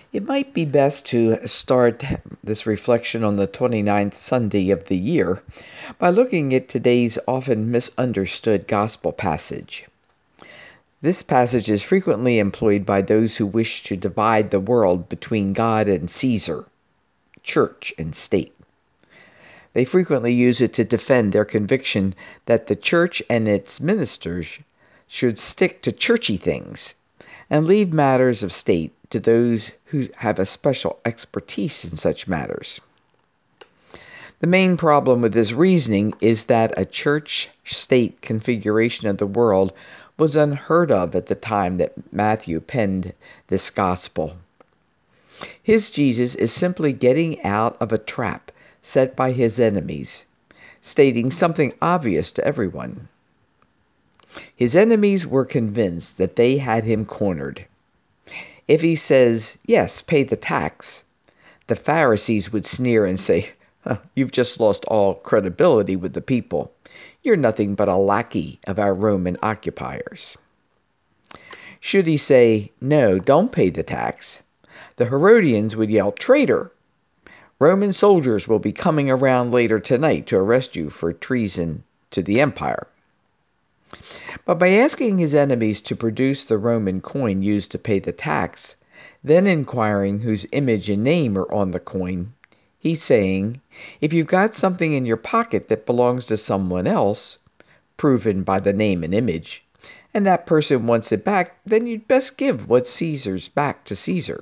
It might be best to start this reflection on the 29th Sunday of the year by looking at today's often misunderstood gospel passage. This passage is frequently employed by those who wish to divide the world between God and Caesar, church and state. They frequently use it to defend their conviction that the church and its ministers should stick to churchy things and leave matters of state to those who have a special expertise in such matters. The main problem with this reasoning is that a church-state configuration of the world was unheard of at the time that Matthew penned this gospel. His Jesus is simply getting out of a trap set by his enemies, stating something obvious to everyone. His enemies were convinced that they had him cornered. If he says, yes, pay the tax, the Pharisees would sneer and say, you've just lost all credibility with the people. You're nothing but a lackey of our Roman occupiers. Should he say, no, don't pay the tax, the Herodians would yell, traitor! Roman soldiers will be coming around later tonight to arrest you for treason to the empire. But by asking his enemies to produce the Roman coin used to pay the tax, then inquiring whose image and name are on the coin, he's saying, if you've got something in your pocket that belongs to someone else, proven by the name and image, and that person wants it back, then you'd best give what's Caesar's back to Caesar.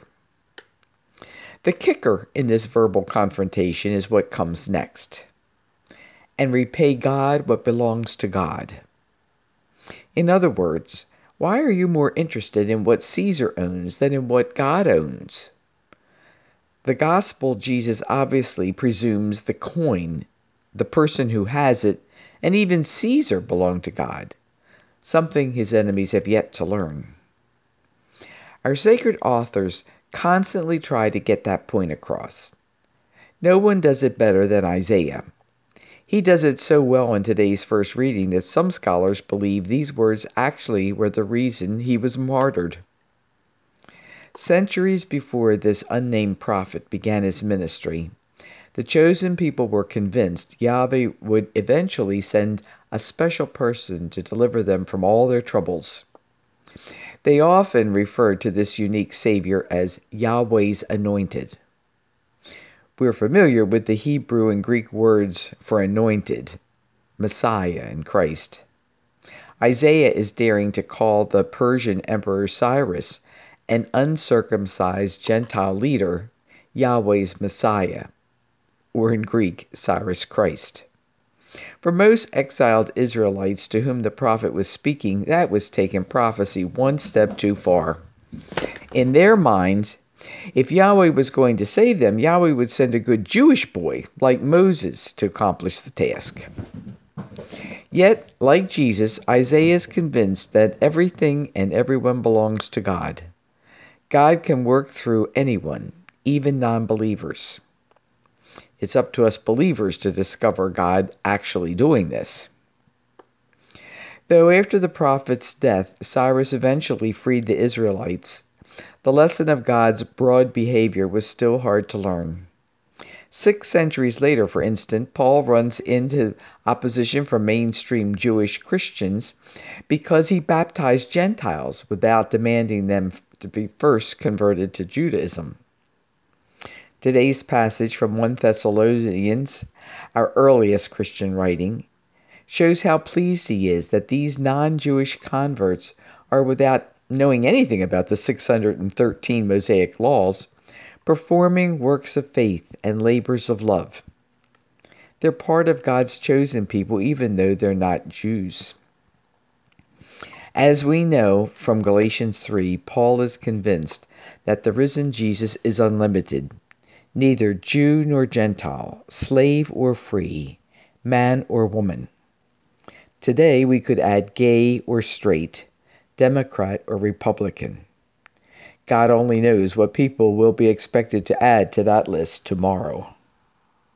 The kicker in this verbal confrontation is what comes next. And repay God what belongs to God. In other words, why are you more interested in what Caesar owns than in what God owns? The gospel Jesus obviously presumes the coin, the person who has it, and even Caesar belong to God, something his enemies have yet to learn. Our sacred authors constantly try to get that point across. No one does it better than Isaiah. He does it so well in today's first reading that some scholars believe these words actually were the reason he was martyred. Centuries before this unnamed prophet began his ministry, the chosen people were convinced Yahweh would eventually send a special person to deliver them from all their troubles. They often referred to this unique Savior as Yahweh's anointed. We're familiar with the Hebrew and Greek words for anointed, Messiah, and Christ. Isaiah is daring to call the Persian Emperor Cyrus, an uncircumcised Gentile leader, Yahweh's Messiah, or in Greek, Cyrus Christ. For most exiled Israelites to whom the prophet was speaking, that was taking prophecy one step too far. In their minds, if Yahweh was going to save them, Yahweh would send a good Jewish boy like Moses to accomplish the task. Yet, like Jesus, Isaiah is convinced that everything and everyone belongs to God. God can work through anyone, even non-believers. It's up to us believers to discover God actually doing this. Though after the prophet's death, Cyrus eventually freed the Israelites, the lesson of God's broad behavior was still hard to learn. 6 centuries later, for instance, Paul runs into opposition from mainstream Jewish Christians because he baptized Gentiles without demanding them to be first converted to Judaism. Today's passage from 1 Thessalonians, our earliest Christian writing, shows how pleased he is that these non-Jewish converts are, without knowing anything about the 613 Mosaic laws, performing works of faith and labors of love. They're part of God's chosen people even though they're not Jews. As we know from Galatians 3, Paul is convinced that the risen Jesus is unlimited, neither Jew nor Gentile, slave or free, man or woman. Today we could add gay or straight, Democrat or Republican. God only knows what people will be expected to add to that list tomorrow.